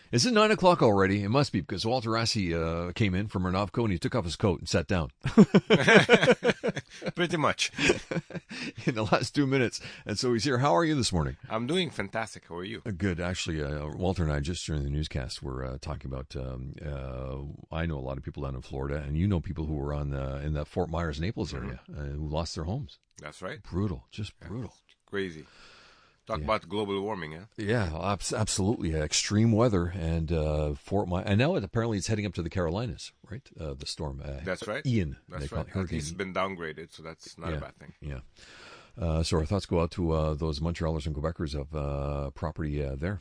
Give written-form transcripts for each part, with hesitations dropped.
Is it 9 o'clock already? It must be because Walter Rassi came in from Renovco and he took off his coat and sat down. Pretty much. In the last 2 minutes. And so he's here. How are you this morning? I'm doing fantastic. How are you? Good. Actually, Walter and I just during the newscast were talking about, I know a lot of people down in Florida, and you know people who were in that Fort Myers, Naples area who lost their homes. That's right. Brutal. Just brutal. Crazy. Talk about global warming, yeah? Yeah, absolutely. Extreme weather and Fort Myers. And now apparently it's heading up to the Carolinas, right? The storm. That's right. Ian. That's right. It's been downgraded, so that's not a bad thing. Yeah. So our thoughts go out to those Montrealers and Quebecers of property there.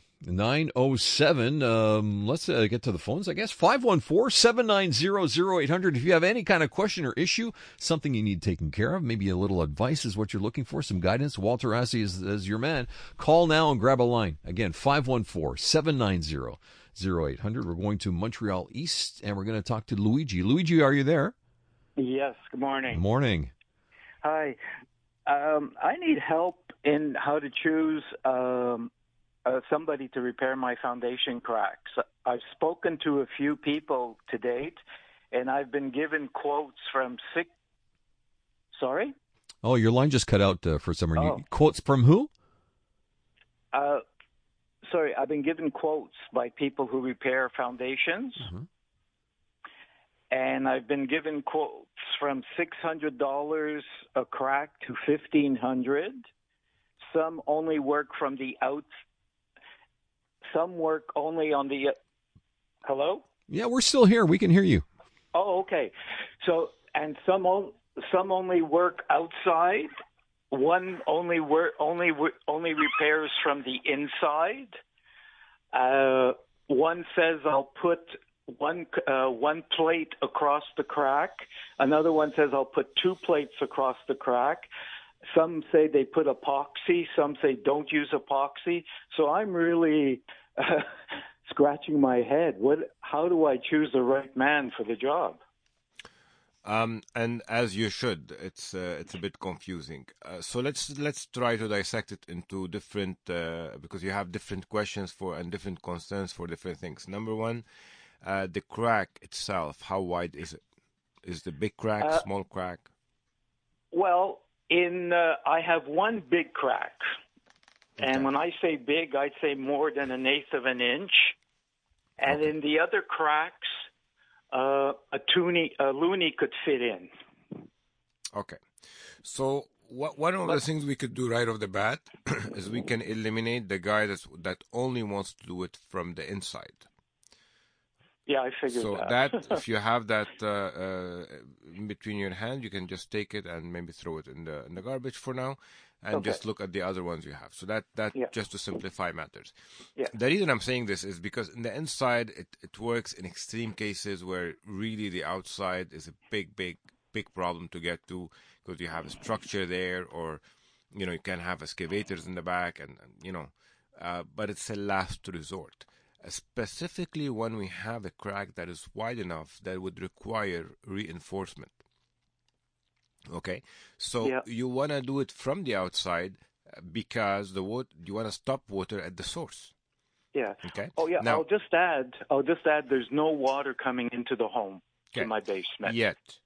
9:07. Let's get to the phones, I guess. 514-790-0800. If you have any kind of question or issue, something you need taken care of, maybe a little advice is what you're looking for, some guidance, Walter Rassi is your man. Call now and grab a line. Again, 514-790-0800. We're going to Montreal East, and we're going to talk to Luigi. Luigi, are you there? Yes, good morning. Good morning. Hi. I need help in how to choose somebody to repair my foundation cracks. I've spoken to a few people to date, and I've been given quotes from six. Sorry? Oh, your line just cut out for some reason. Quotes from who? Sorry, I've been given quotes by people who repair foundations. Mm-hmm. And I've been given quotes from $600 a crack to $1,500. Some only work from the out. Some work only on the. Hello? Yeah, we're still here. We can hear you. Oh, okay. So, and some only work outside. One only repairs from the inside. One says I'll put one plate across the crack. Another one says I'll put 2 plates across the crack. Some say they put epoxy. Some say don't use epoxy. So I'm really scratching my head. How do I choose the right man for the job? And as you should, it's a bit confusing. So let's try to dissect it into different because you have different questions and different concerns for different things. Number one. The crack itself, how wide is it? Is the big crack, small crack? Well, I have one big crack. Okay. And when I say big, I'd say more than 1/8 of an inch. And in the other cracks, a loonie could fit in. Okay. So one of the things we could do right off the bat is we can eliminate the guy that only wants to do it from the inside. Yeah, I figured that. So if you have that in between your hand, you can just take it and maybe throw it in the garbage for now, and just look at the other ones you have. So that just to simplify matters. Yeah. The reason I'm saying this is because in the inside, it works in extreme cases where really the outside is a big problem to get to because you have a structure there, or you can have excavators in the back, and but it's a last resort. Specifically when we have a crack that is wide enough that would require reinforcement. Okay, so you want to do it from the outside because you want to stop water at the source. Yeah. Okay. Oh yeah. Now, I'll just add. There's no water coming into the home to my basement yet,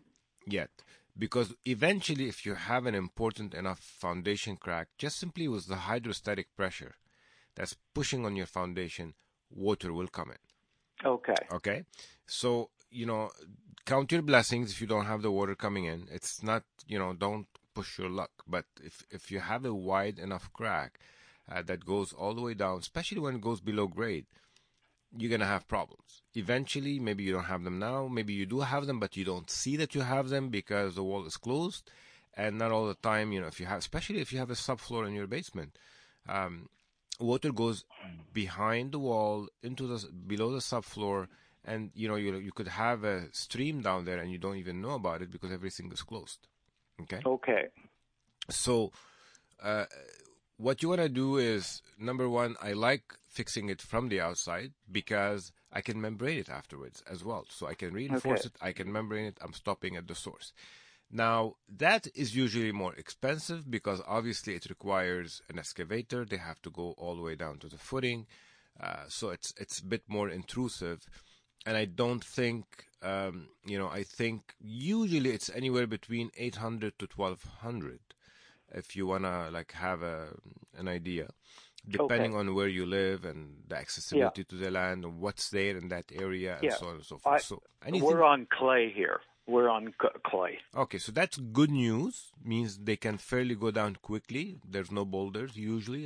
because eventually, if you have an important enough foundation crack, just simply with the hydrostatic pressure that's pushing on your foundation, water will come in. Okay. So, count your blessings if you don't have the water coming in. It's not, don't push your luck. But if you have a wide enough crack that goes all the way down, especially when it goes below grade, you're going to have problems. Eventually, maybe you don't have them now. Maybe you do have them, but you don't see that you have them because the wall is closed. And not all the time, especially if you have a subfloor in your basement, water goes behind the wall below the subfloor, and you could have a stream down there and you don't even know about it because everything is closed. Okay. So what you want to do is, number one, I like fixing it from the outside because I can membrane it afterwards as well. So I can reinforce it, I can membrane it, I'm stopping at the source. Now, that is usually more expensive because obviously it requires an excavator. They have to go all the way down to the footing. So it's a bit more intrusive. And I don't think, I think usually it's anywhere between 800 to 1200 if you want to like have an idea, depending on where you live and the accessibility to the land and what's there in that area and so on and so forth. We're on clay here. We're on clay. Okay, so that's good news. Means they can fairly go down quickly. There's no boulders usually,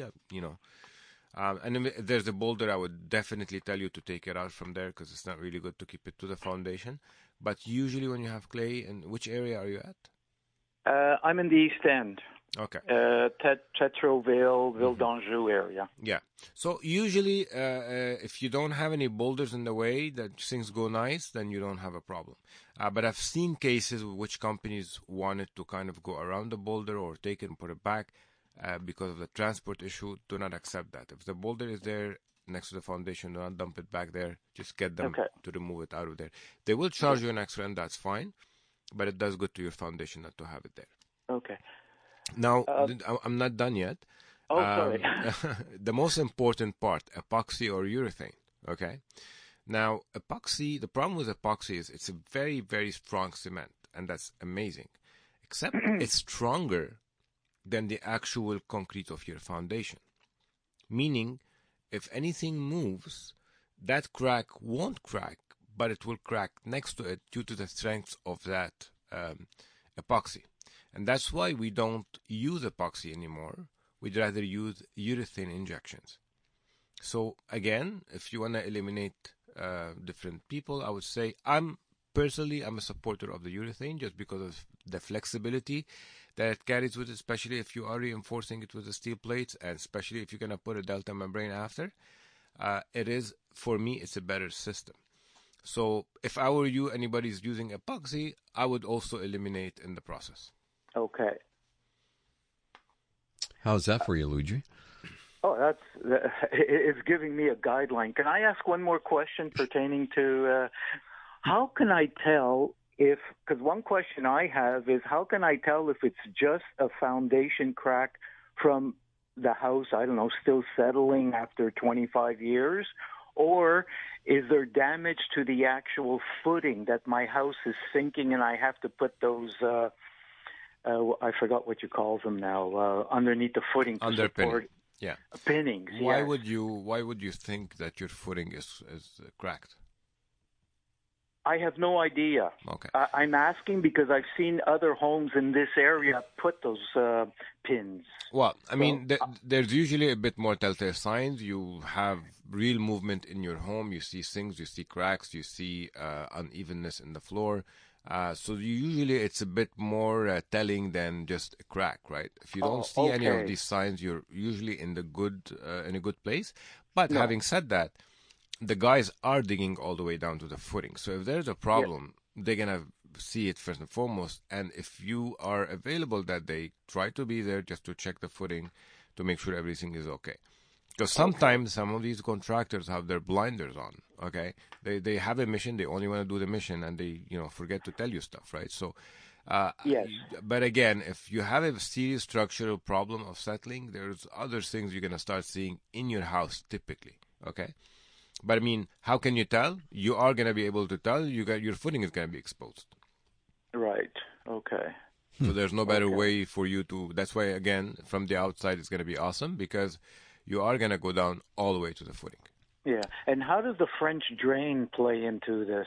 and if there's a boulder, I would definitely tell you to take it out from there because it's not really good to keep it to the foundation. But usually when you have clay, in which area are you at? I'm in the East End. Okay. Tetroville, Ville d'Anjou area. Yeah. So usually if you don't have any boulders in the way that things go nice, then you don't have a problem. But I've seen cases which companies wanted to kind of go around the boulder or take it and put it back. Because of the transport issue, do not accept that. If the boulder is there next to the foundation, do not dump it back there. Just get them to remove it out of there. They will charge you an extra, and that's fine. But it does good to your foundation not to have it there. Okay. Now, I'm not done yet. Oh, sorry. The most important part, epoxy or urethane. Okay. Now, epoxy, the problem with epoxy is it's a very, very strong cement, and that's amazing. Except it's stronger than the actual concrete of your foundation. Meaning, if anything moves, that crack won't crack, but it will crack next to it due to the strength of that epoxy. And that's why we don't use epoxy anymore. We'd rather use urethane injections. So again, if you want to eliminate different people, I would say I'm a supporter of the urethane just because of the flexibility that it carries with it, especially if you are reinforcing it with the steel plates, and especially if you're going to put a delta membrane after. For me, it's a better system. So if I were you, anybody's using epoxy, I would also eliminate in the process. Okay. How's that for you, Luigi? Oh, it's giving me a guideline. Can I ask one more question pertaining to how can I tell because one question I have is how can I tell if it's just a foundation crack from the house, I don't know, still settling after 25 years, or is there damage to the actual footing that my house is sinking and I have to put those, I forgot what you call them now, underneath the footing to support pinnings. Why would you think that your footing is cracked? I have no idea. Okay. I'm asking because I've seen other homes in this area put those pins. Well, I mean, there's usually a bit more telltale signs. You have real movement in your home. You see things, you see cracks, you see unevenness in the floor. So usually it's a bit more telling than just a crack, right? If you don't see any of these signs, you're usually in a good place. But having said that, the guys are digging all the way down to the footing. So if there's a problem, they're going to see it first and foremost. And if you are available that day, try to be there just to check the footing to make sure everything is okay. Because sometimes some of these contractors have their blinders on, okay? They have a mission, they only want to do the mission, and they, forget to tell you stuff, right? So, but again, if you have a serious structural problem of settling, there's other things you're going to start seeing in your house typically, okay? But I mean, how can you tell? You are going to be able to tell. Your footing is going to be exposed. Right. Okay. So there's no better way for you to. That's why, again, from the outside, it's going to be awesome because you are going to go down all the way to the footing. Yeah. And how does the French drain play into this?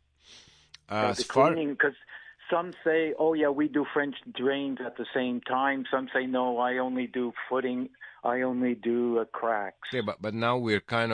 The cleaning, because some say, oh, yeah, we do French drains at the same time. Some say, no, I only do footing. I only do cracks. Yeah, but now we're kind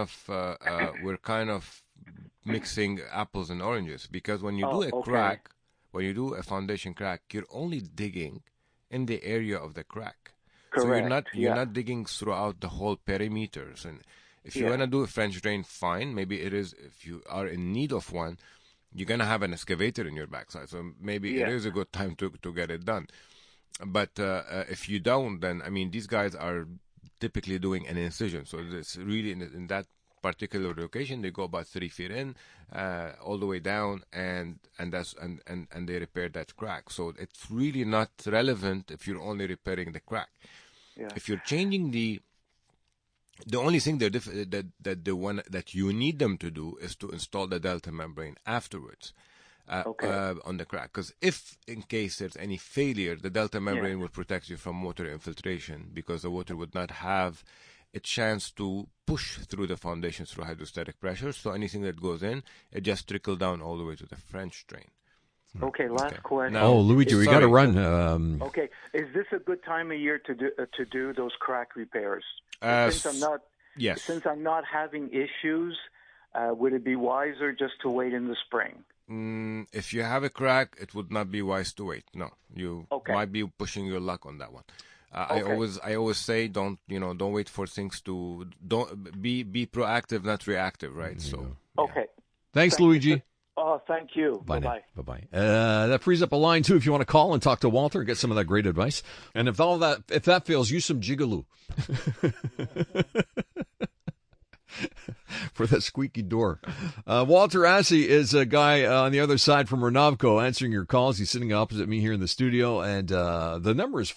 of mixing apples and oranges because when you do a crack, when you do a foundation crack, you're only digging in the area of the crack. Correct. So you're not digging throughout the whole perimeters. And if you want to do a French drain, fine. Maybe it is. If you are in need of one, you're gonna have an excavator in your backside. So maybe it is a good time to get it done. But if you don't, then I mean, these guys are typically doing an incision. So it's really in that particular location, they go about 3 feet in, all the way down, and they repair that crack. So it's really not relevant if you're only repairing the crack. Yeah. If you're changing the The only thing that the one that you need them to do is to install the delta membrane afterwards on the crack. Because if in case there's any failure, the delta membrane will protect you from water infiltration, because the water would not have a chance to push through the foundation through hydrostatic pressure. So anything that goes in, it just trickle down all the way to the French drain. Okay, last question. Now, Luigi, we got to run. Okay, is this a good time of year to do those crack repairs? Since I'm not having issues, would it be wiser just to wait in the spring? If you have a crack, it would not be wise to wait. No, you might be pushing your luck on that one. I always say don't wait for things to be proactive, not reactive, right? Thanks, Luigi. Oh, thank you. Bye-bye. Bye-bye. That frees up a line, too, if you want to call and talk to Walter and get some of that great advice. And if that fails, use some Jigaloo for that squeaky door. Walter Assey is a guy on the other side from Renavco answering your calls. He's sitting opposite me here in the studio. And the number is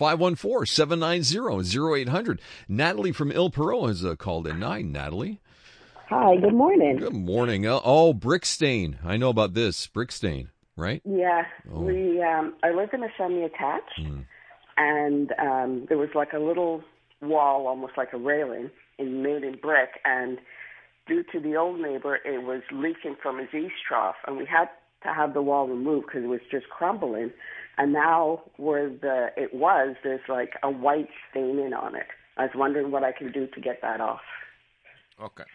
514-790-0800. Natalie from Il Perot has called in. Hi, Natalie. Hi, good morning. Good morning. Brick stain. I know about this. Brick stain, right? Yeah. I live in a semi-attached, and there was like a little wall, almost like a railing, made in brick, and due to the old neighbor, it was leaking from his east trough, and we had to have the wall removed because it was just crumbling, and now where there's like a white stain on it. I was wondering what I can do to get that off. Okay.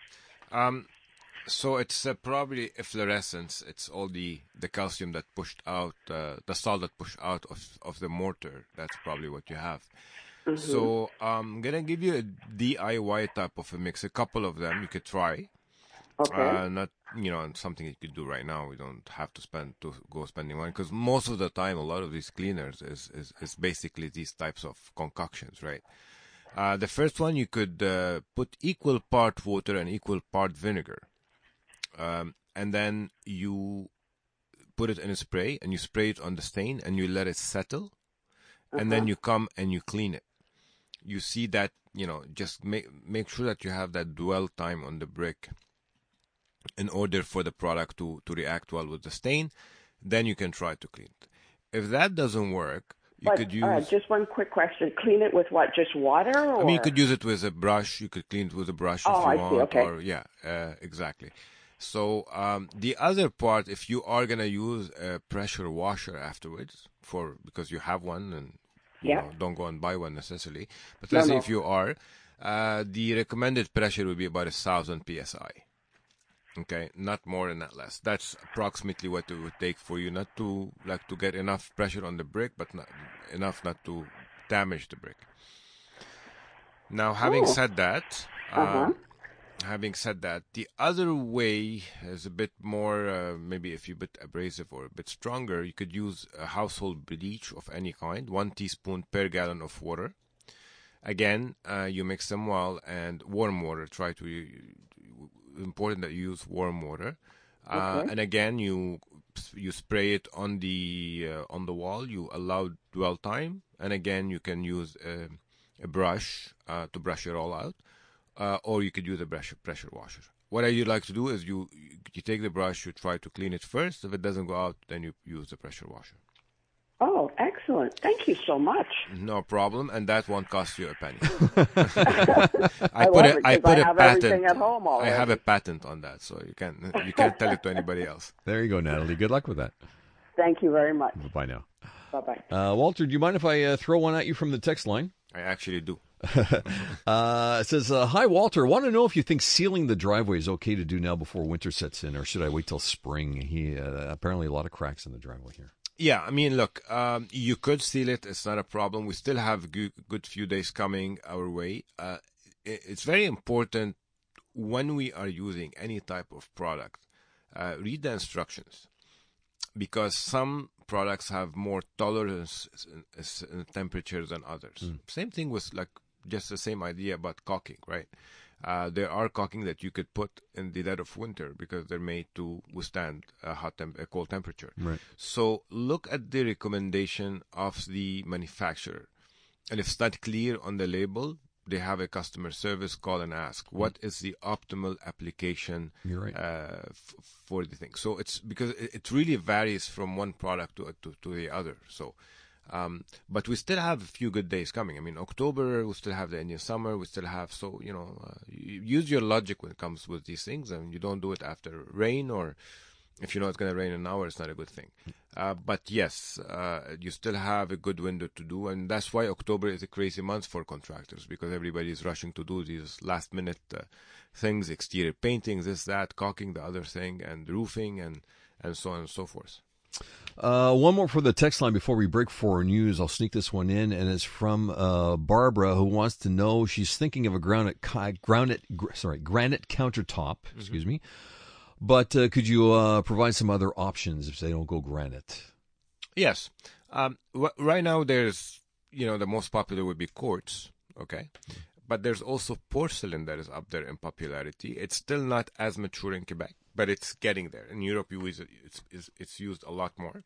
So it's probably efflorescence. It's all the calcium that pushed out, the salt that pushed out of the mortar. That's probably what you have. Mm-hmm. So I'm going to give you a DIY type of a mix. A couple of them you could try. Okay. Not, something you could do right now. We don't have to go spending money, because most of the time a lot of these cleaners is basically these types of concoctions, right? The first one, you could put equal part water and equal part vinegar. And then you put it in a spray, and you spray it on the stain, and you let it settle. And then you come and you clean it. You see that, just make sure that you have that dwell time on the brick in order for the product to react well with the stain. Then you can try to clean it. If that doesn't work, you could use... just one quick question. Clean it with what? Just water? Or? I mean, you could use it with a brush. You could clean it with a brush if you want. See. Okay. Or, exactly. So the other part, if you are going to use a pressure washer afterwards, because you have one and don't go and buy one necessarily. But let's say if you are, the recommended pressure would be about 1,000 PSI. Okay, not more and not less. That's approximately what it would take for you not to get enough pressure on the brick, but not enough not to damage the brick. Now, having said that, the other way is a bit more, maybe if you're a bit abrasive or a bit stronger, you could use a household bleach of any kind, 1 teaspoon per gallon of water. Again, you mix them well, and warm water. Important that you use warm water, and again you spray it on the wall. You allow dwell time, and again you can use a brush to brush it all out, or you could use a pressure washer. What I like to do is you take the brush, you try to clean it first. If it doesn't go out, then you use the pressure washer. Oh, excellent. Thank you so much. No problem, and that won't cost you a penny. I have everything at home already. I have a patent on that, so you can't tell it to anybody else. There you go, Natalie. Good luck with that. Thank you very much. Bye now. Bye-bye. Walter, do you mind if I throw one at you from the text line? I actually do. It says, hi, Walter. Want to know if you think sealing the driveway is okay to do now before winter sets in, or should I wait till spring? Apparently a lot of cracks in the driveway here. Yeah, I mean, look, you could seal it. It's not a problem. We still have good few days coming our way. It's very important when we are using any type of product, read the instructions, because some products have more tolerance in temperature than others. Same thing with just the same idea about caulking, right? There are caulking that you could put in the dead of winter because they're made to withstand a cold temperature. Right. So look at the recommendation of the manufacturer, and if it's not clear on the label, they have a customer service, call and ask what is the optimal application You're right. for the thing. So it's because it really varies from one product to the other. So, but we still have a few good days coming. I mean, October, we still have the Indian summer. We still have, so, use your logic when it comes with these things, and you don't do it after rain, or if you know it's going to rain in an hour, it's not a good thing. But yes, you still have a good window to do, and that's why October is a crazy month for contractors, because everybody is rushing to do these last-minute things, exterior paintings, this, that, caulking, the other thing, and roofing, and so on and so forth. One more for the text line before we break for news. I'll sneak this one in, and it's from Barbara, who wants to know, she's thinking of a granite countertop. Excuse me. But could you provide some other options if they don't go granite? Yes. Right now, there's, the most popular would be quartz, okay? But there's also porcelain that is up there in popularity. It's still not as mature in Quebec, but it's getting there. In Europe, it's used a lot more.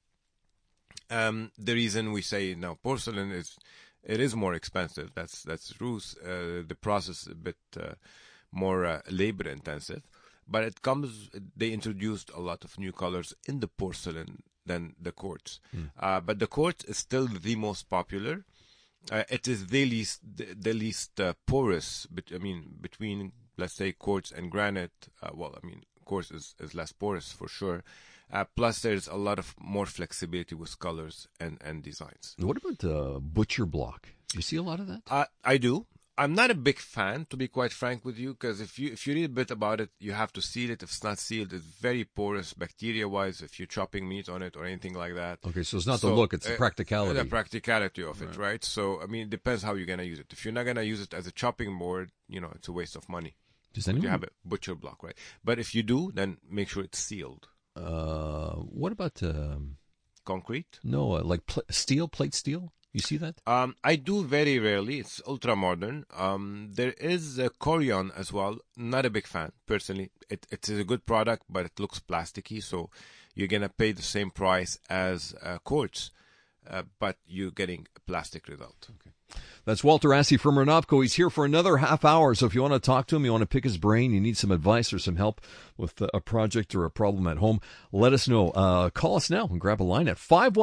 The reason we say now porcelain is it is more expensive. That's Ruth. The process is a bit more labor intensive. But they introduced a lot of new colors in the porcelain than the quartz. But the quartz is still the most popular. It is the least porous, between, let's say, quartz and granite. Quartz is less porous for sure. Plus, there's a lot of more flexibility with colors and designs. What about butcher block? Do you see a lot of that? I do. I'm not a big fan, to be quite frank with you, because if you read a bit about it, you have to seal it. If it's not sealed, it's very porous bacteria-wise if you're chopping meat on it or anything like that. Okay, so it's not the look, it's the practicality. The practicality of it, right? So, it depends how you're going to use it. If you're not going to use it as a chopping board, it's a waste of money. Does anyone? You have a butcher block, right? But if you do, then make sure it's sealed. What about... concrete? No, like plate steel? You see that? I do very rarely. It's ultra modern. There is a Corian as well. Not a big fan, personally. It is a good product, but it looks plasticky, so you're going to pay the same price as quartz, but you're getting a plastic result. Okay. That's Walter Assey from Renovco. He's here for another half hour, so if you want to talk to him, you want to pick his brain, you need some advice or some help with a project or a problem at home, let us know. Call us now and grab a line at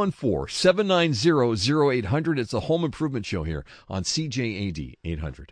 514-790-0800. It's a home improvement show here on CJAD 800.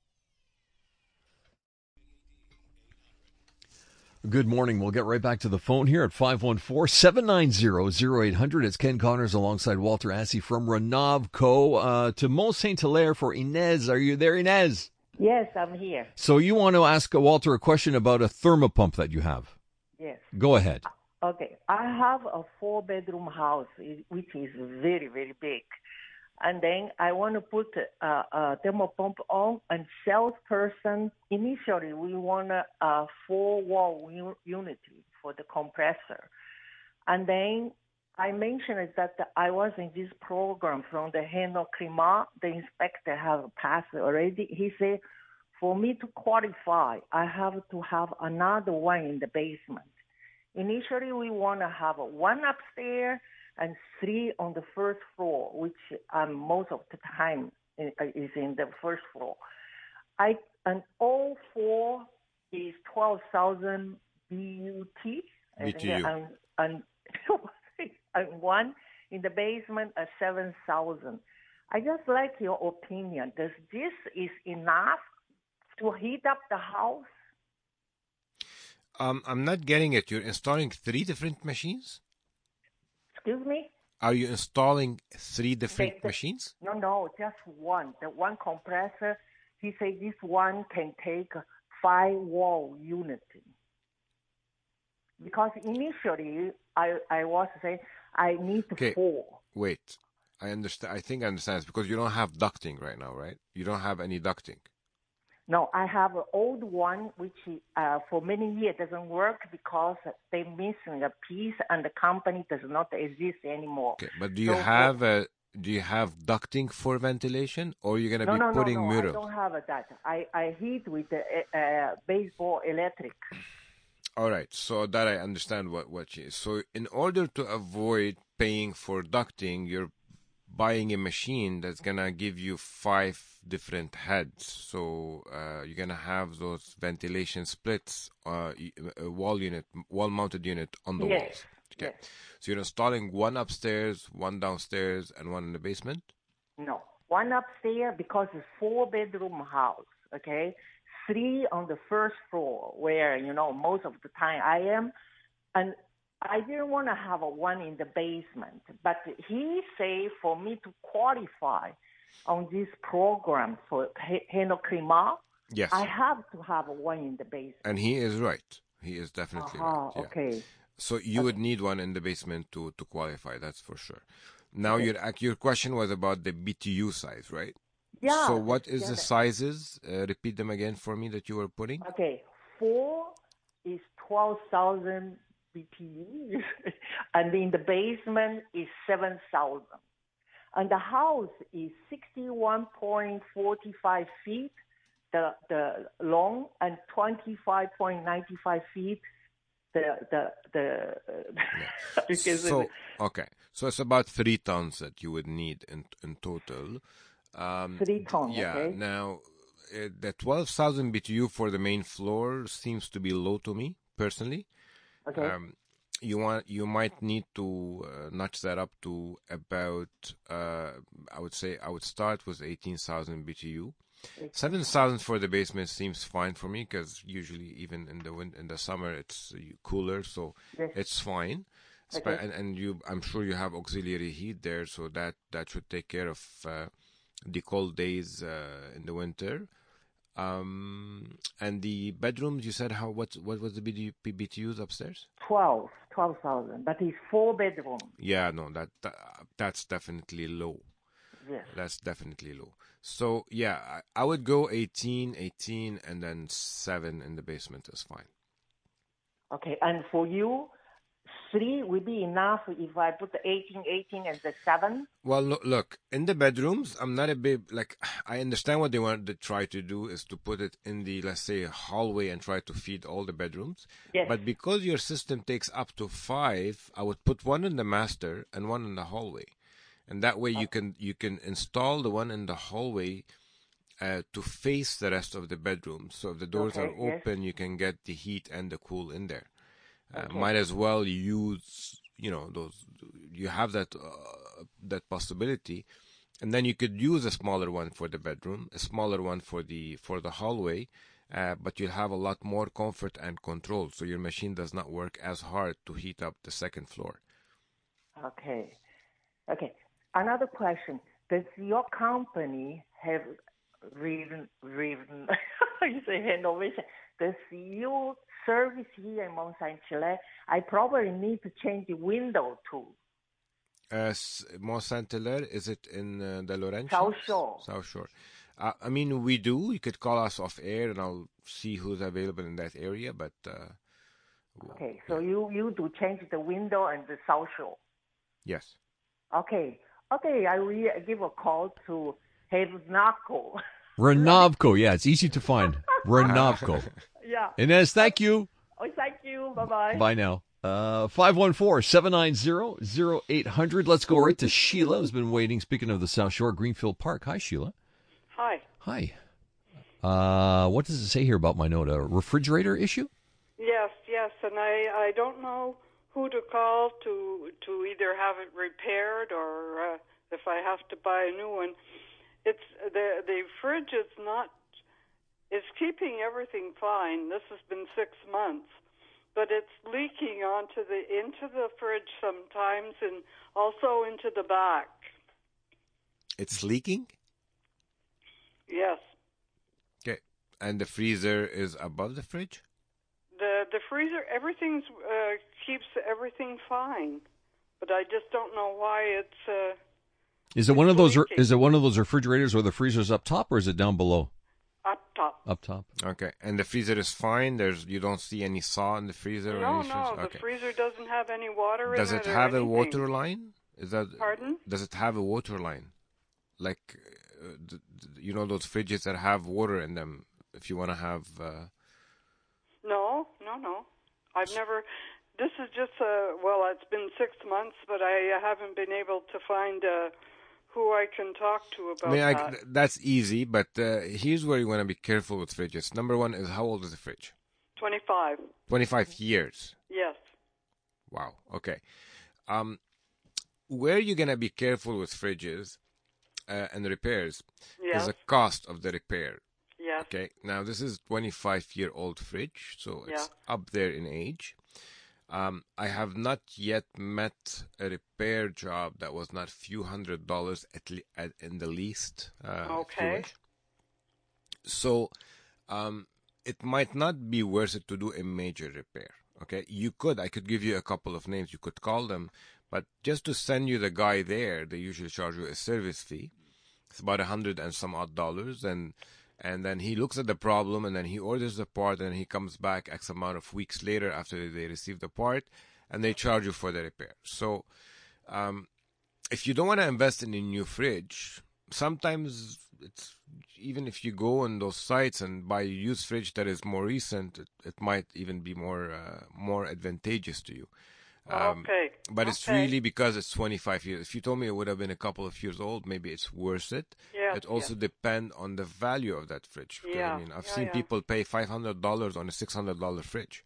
Good morning. We'll get right back to the phone here at 514-790-0800. It's Ken Connors alongside Walter Assey from Renovco. To Mont Saint-Hilaire for Inez. Are you there, Inez? Yes, I'm here. So you want to ask Walter a question about a thermopump that you have? Yes. Go ahead. Okay. I have a 4-bedroom house, which is very, very big. And then I want to put a thermopump on, and salesperson, initially we want a 4-wall unity for the compressor. And then I mentioned that I was in this program from the Renault Climat. The inspector have passed already. He said, for me to qualify, I have to have another one in the basement. Initially, we want to have one upstairs and 3 on the first floor, which most of the time is in the first floor. And all 4 is 12,000 BUT. BTU. And one in the basement at 7,000. I just like your opinion. Does this is enough to heat up the house? I'm not getting it. You're installing 3 different machines? Excuse me? Are you installing 3 different machines? No, just one. The one compressor, he said this one can take 5-wall unity. Because initially, I was saying I need 4. Wait. I understand. I think I understand. It's because you don't have ducting right now, right? You don't have any ducting. No, I have an old one which for many years doesn't work because they're missing a piece and the company does not exist anymore. Okay, but do you have ducting for ventilation, or you're going to be putting mirrors? No, I don't have that. I heat with the baseball electric. All right, so that I understand what she is. So in order to avoid paying for ducting, you're buying a machine that's gonna give you 5 different heads. So you're gonna have those ventilation splits, a wall-mounted unit on the walls. Okay. Yes. So you're installing one upstairs, one downstairs, and one in the basement? No. One upstairs because it's 4-bedroom house, okay? 3 on the first floor where, most of the time I am. And I didn't want to have one in the basement. But he say for me to qualify on this program for Hainaut Climat, Yes. I have to have one in the basement. And he is right. He is definitely right. Yeah. Okay. So you would need one in the basement to qualify, that's for sure. Now, your question was about the BTU size, right? Yeah. So what is the sizes? Repeat them again for me that you were putting. Okay. 4 is 12,000 BTU, and in the basement is 7,000. And the house is 61.45 feet, the long, and 25.95 feet. So it's about 3 tons that you would need in total. 3 tons. Yeah. Okay. Now, the 12,000 BTU for the main floor seems to be low to me personally. Okay. You might need to notch that up to about. I would start with 18,000 BTU. 7,000 for the basement seems fine for me because usually even in the summer it's cooler, so it's fine. Okay. And I'm sure you have auxiliary heat there, so that should take care of the cold days in the winter. And the bedrooms, you said what was the BTUs upstairs? 12,000. But it's 4 bedroom. Yeah, no, that's definitely low. Yes. That's definitely low. So, yeah, I would go 18, and then 7 in the basement is fine. Okay, and for you, 3 would be enough if I put the 18, and the 7? Well, look, in the bedrooms, I'm not a big, I understand what they want to try to do is to put it in the, let's say, hallway and try to feed all the bedrooms. Yes. But because your system takes up to 5, I would put one in the master and one in the hallway. And that way you can install the one in the hallway to face the rest of the bedrooms. So if the doors are open, you can get the heat and the cool in there. Might as well use, those. You have that possibility, and then you could use a smaller one for the bedroom, a smaller one for the hallway, but you'll have a lot more comfort and control. So your machine does not work as hard to heat up the second floor. Okay. Another question: does your company have renovation? Does you service here in Mont Saint-Hilaire? I probably need to change the window too. Mont Saint-Hilaire, is it in the Laurentians? South Shore. I mean, we do. You could call us off air, and I'll see who's available in that area. But okay, so you do change the window and the South Shore. Yes. Okay. I will give a call to Renovco. Renovco, yeah, it's easy to find. Renovco. Yeah. Inez, thank you. Oh, thank you. Bye-bye. Bye now. 514-790-0800. Let's go right to Sheila, who's been waiting. Speaking of the South Shore, Greenfield Park. Hi, Sheila. Hi. What does it say here about my note? A refrigerator issue? Yes, and I don't know who to call to either have it repaired or if I have to buy a new one. It's the fridge is not. It's keeping everything fine. This has been 6 months, but it's leaking into the fridge sometimes, and also into the back. It's leaking? Yes. Okay, and the freezer is above the fridge? The freezer, everything keeps everything fine, but I just don't know why it's. Is it one of those? Is it one of those refrigerators where the freezer's up top, or is it down below? Up top. Up top. Okay, and the freezer is fine. You don't see any saw in the freezer. No, the freezer doesn't have any water in it. Does it have a water line? Pardon? Does it have a water line? Like, those fridges that have water in them. If you want to have. No. I've never. This is just it's been 6 months, but I haven't been able to find who I can talk to about I mean, that. that's easy, but here's where you want to be careful with fridges. Number one is, how old is the fridge? 25. 25 years. Yes. Wow. Okay. Where you're going to be careful with fridges and repairs Yes. is the cost of the repair. Yes. Okay. Now, this is 25-year-old fridge, so it's Yeah. up there in age. I have not yet met a repair job that was not few $100s in the least. If you Okay. wish. So, it might not be worth it to do a major repair. Okay, I could give you a couple of names. You could call them, but just to send you the guy there, they usually charge you a service fee. It's about $100 and some odd dollars, and then he looks at the problem, and then he orders the part, and he comes back X amount of weeks later after they receive the part, and they charge you for the repair. So, if you don't want to invest in a new fridge, sometimes it's, even if you go on those sites and buy a used fridge that is more recent, it might even be more advantageous to you. Okay. But it's Okay. really because it's 25 years. If you told me it would have been a couple of years old, maybe it's worth it. Yes, It also depends on the value of that fridge. Because, Yeah, I mean, I've yeah, seen yeah. people pay $500 on a $600 fridge.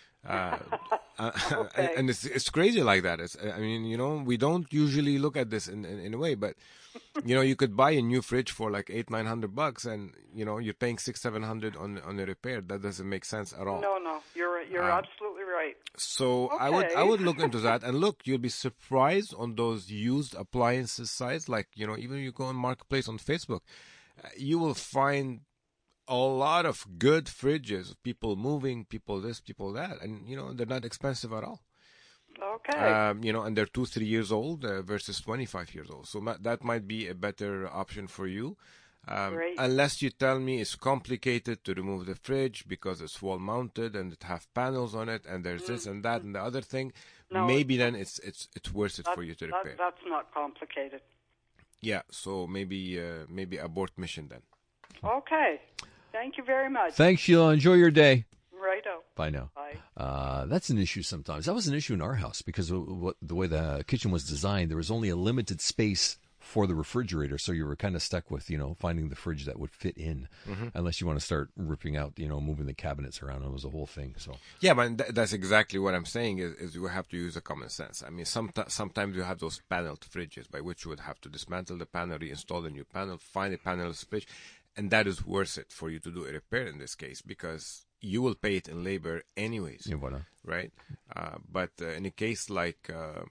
Okay. And it's crazy like that. I mean, we don't usually look at this in a way, but you could buy a new fridge for like $800-900, and you're paying $600-700 on a repair. That doesn't make sense at all. No, you're absolutely right. So I Okay. would look into that, and look, you'll be surprised on those used appliances sites, like even you go on Marketplace on Facebook, you will find a lot of good fridges, people moving, people this, people that, and they're not expensive at all. Okay. And they're 2-3 years old versus 25 years old. So that might be a better option for you. Great. Unless you tell me it's complicated to remove the fridge because it's wall mounted and it have panels on it and there's this and that and the other thing, No, maybe then it's worth it for you to repair. That's not complicated. Yeah, so maybe abort mission then. Okay. Thank you very much. Thanks, Sheila. Enjoy your day. Righto. Bye now. Bye. That's an issue sometimes. That was an issue in our house because of the way the kitchen was designed. There was only a limited space for the refrigerator, so you were kind of stuck with finding the fridge that would fit in, unless you want to start ripping out, moving the cabinets around. It was a whole thing. So yeah, but that's exactly what I'm saying. Is you have to use a common sense. I mean, sometimes you have those paneled fridges by which you would have to dismantle the panel, reinstall a new panel, find a panelless fridge, and that is worth it for you to do a repair in this case because you will pay it in labor anyways, right? But in a case like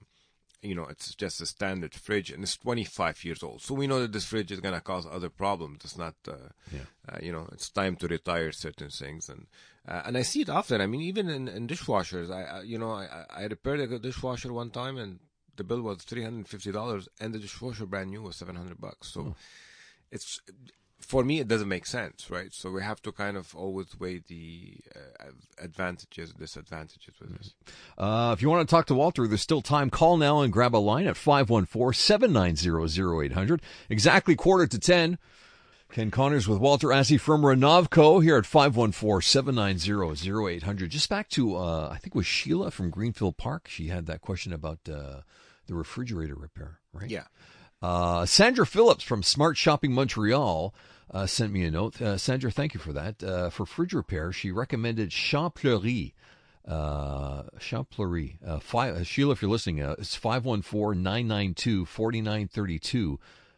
it's just a standard fridge, and it's 25 years old. So we know that this fridge is going to cause other problems. It's not, it's time to retire certain things. And I see it often. I mean, even in dishwashers, I repaired a dishwasher one time, and the bill was $350, and the dishwasher brand new was $700. So it's... For me, it doesn't make sense, right? So we have to kind of always weigh the advantages, disadvantages with this. If you want to talk to Walter, there's still time. Call now and grab a line at 514-790-0800. Exactly 9:45. Ken Connors with Walter Assey from Renovco here at 514-790-0800. Just back to, I think it was Sheila from Greenfield Park. She had that question about the refrigerator repair, right? Yeah. Sandra Phillips from Smart Shopping Montreal sent me a note. Sandra, thank you for that. For fridge repair, she recommended Champleury. Champleury. Sheila, if you're listening, it's 514-992-4932.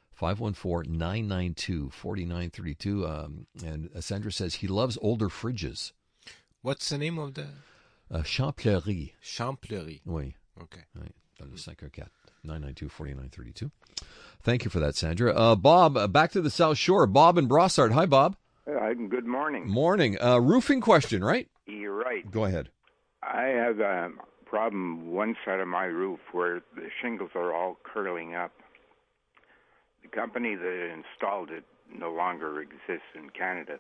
514-992-4932. And Sandra says he loves older fridges. What's the name of the? Champleury. Champleury. Oui. Okay. Right. Dans le 514 992-4932. Thank you for that, Sandra. Bob, back to the South Shore. Bob in Brossard. Hi, Bob. Good morning. Morning. Roofing question, right? You're right. Go ahead. I have a problem one side of my roof where the shingles are all curling up. The company that installed it no longer exists in Canada.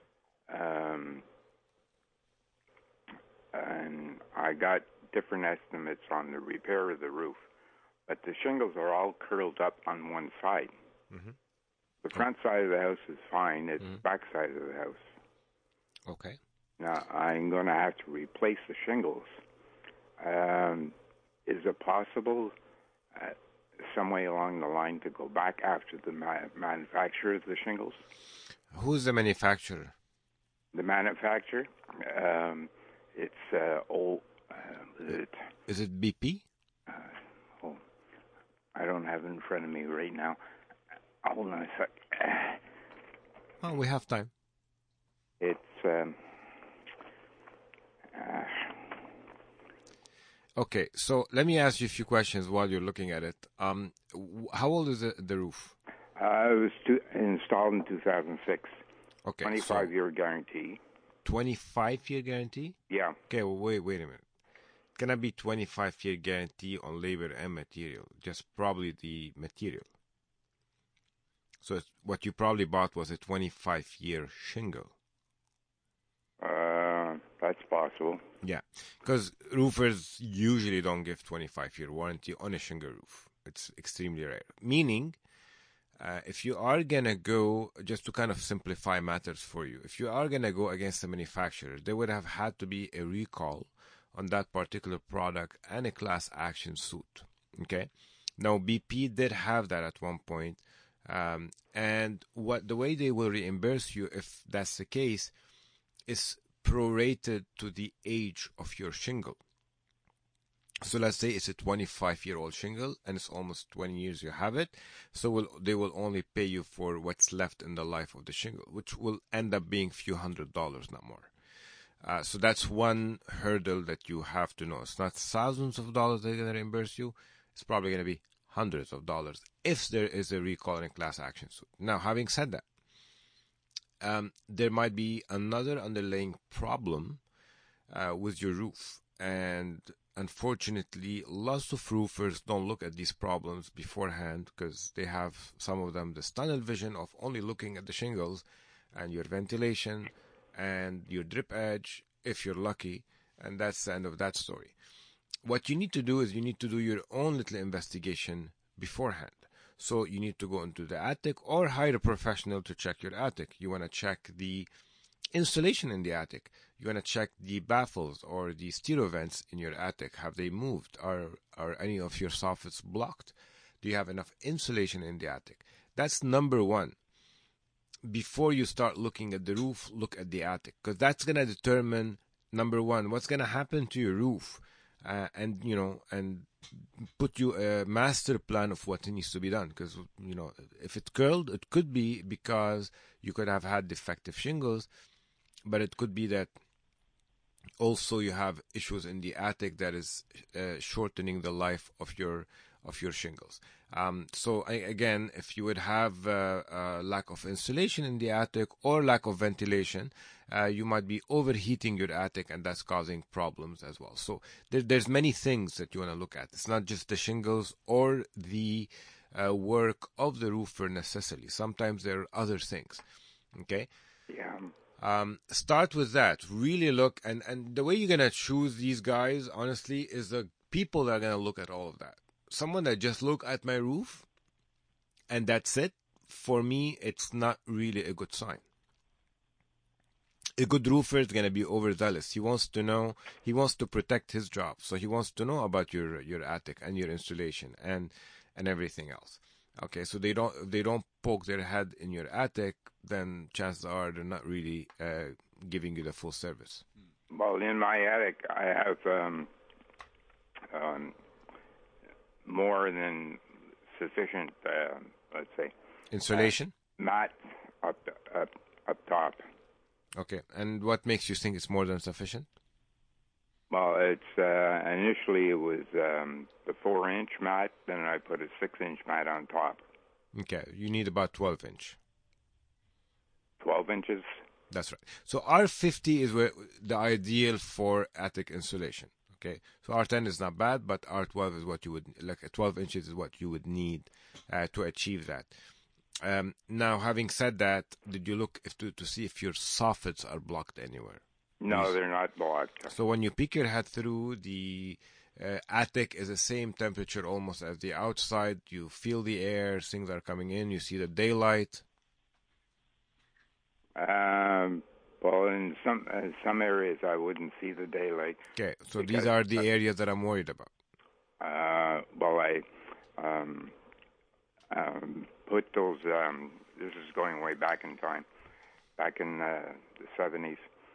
And I got different estimates on the repair of the roof. But the shingles are all curled up on one side. Mm-hmm. The front side of the house is fine. It's the back side of the house. Okay. Now, I'm going to have to replace the shingles. Is it possible some way along the line to go back after the manufacturer of the shingles? Who's the manufacturer? The manufacturer, it's old. Is it BP? I don't have it in front of me right now. Hold on a sec. Oh, we have time. It's Okay, so let me ask you a few questions while you're looking at it. How old is the roof? it was installed in 2006. Okay, 25-year guarantee. 25-year guarantee? Yeah. Okay, well, wait a minute. Can I be 25-year guarantee on labor and material? Just probably the material. So what you probably bought was a 25-year shingle. That's possible. Yeah, because roofers usually don't give 25-year warranty on a shingle roof. It's extremely rare. Meaning, if you are going to go, just to kind of simplify matters for you, if you are going to go against the manufacturer, there would have had to be a recall on that particular product and a class action suit. Okay. Now, BP did have that at one point. And the way they will reimburse you, if that's the case, is prorated to the age of your shingle. So let's say it's a 25-year-old shingle and it's almost 20 years you have it. So they will only pay you for what's left in the life of the shingle, which will end up being a few $100s, not more. So that's one hurdle that you have to know. It's not thousands of dollars they're going to reimburse you. It's probably going to be hundreds of dollars if there is a recall and class action suit. Now, having said that, there might be another underlying problem with your roof. And unfortunately, lots of roofers don't look at these problems beforehand because they have, some of them, this tunnel vision of only looking at the shingles and your ventilation and your drip edge, if you're lucky, and that's the end of that story. What you need to do is you need to do your own little investigation beforehand. So you need to go into the attic or hire a professional to check your attic. You want to check the insulation in the attic. You want to check the baffles or the stereo vents in your attic. Have they moved? Are any of your soffits blocked? Do you have enough insulation in the attic? That's number one. Before you start looking at the roof, look at the attic, because that's going to determine, number one, what's going to happen to your roof, and put you a master plan of what needs to be done. Because, if it's curled, it could be because you could have had defective shingles, but it could be that also you have issues in the attic that is shortening the life of your shingles. So again, if you would have a lack of insulation in the attic or lack of ventilation, you might be overheating your attic, and that's causing problems as well. So there's many things that you want to look at. It's not just the shingles or the work of the roofer necessarily. Sometimes there are other things. Okay? Yeah. Start with that. Really look, and the way you're going to choose these guys, honestly, is the people that are going to look at all of that. Someone that just look at my roof and that's it, for me, it's not really a good sign. A good roofer is going to be overzealous. He wants to know, he wants to protect his job. So he wants to know about your attic and your installation and everything else. Okay, so they don't poke their head in your attic, then chances are they're not really giving you the full service. Well, in my attic, I have more than sufficient, let's say, insulation, mat up top. Okay, and what makes you think it's more than sufficient? Well, it's initially it was the 4-inch mat, then I put a 6-inch mat on top. Okay, you need about 12-inch. 12 inches. That's right. So R50 is where the ideal for attic insulation. Okay, so R10 is not bad, but R12 is what you would, like 12 inches is what you would need to achieve that. Now, having said that, did you look to see if your soffits are blocked anywhere? No, they're not blocked. So when you peek your head through, the attic is the same temperature almost as the outside. You feel the air, things are coming in, you see the daylight. Well, in some areas I wouldn't see the daylight. Okay, so these are the areas that I'm worried about. Well, put those. This is going way back in time, back in the 70s.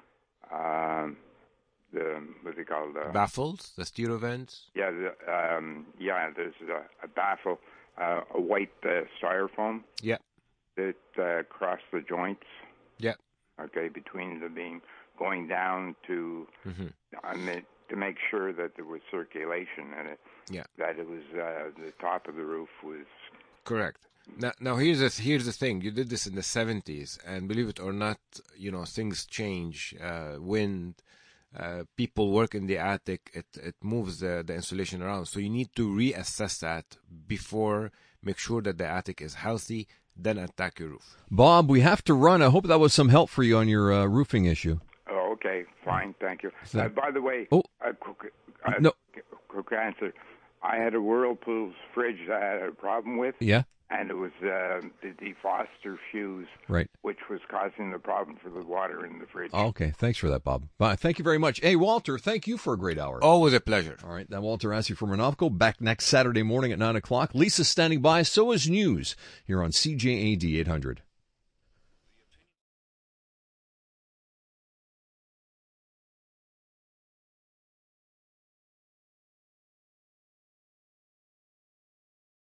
What's it called? Baffles, the stereo vents. Yeah, there's a baffle, a white styrofoam. Yeah. That crossed the joints. Yeah. Okay, between the beam, going down to to make sure that there was circulation in it. Yeah. That it was the top of the roof was correct. Now here's the thing. You did this in the 70s, and believe it or not, things change. Wind, people work in the attic. It moves the insulation around. So you need to reassess that before. Make sure that the attic is healthy. Then attack your roof. Bob, we have to run. I hope that was some help for you on your roofing issue. Oh, okay, fine, thank you. By the way, quick answer. I had a Whirlpool fridge that I had a problem with. Yeah. And it was the defroster fuse, right, which was causing the problem for the water in the fridge. Okay, thanks for that, Bob. Thank you very much. Hey, Walter, thank you for a great hour. Always a pleasure. All right, now Walter Assey from Renofco, back next Saturday morning at 9 o'clock. Lisa's standing by, so is News, here on CJAD 800.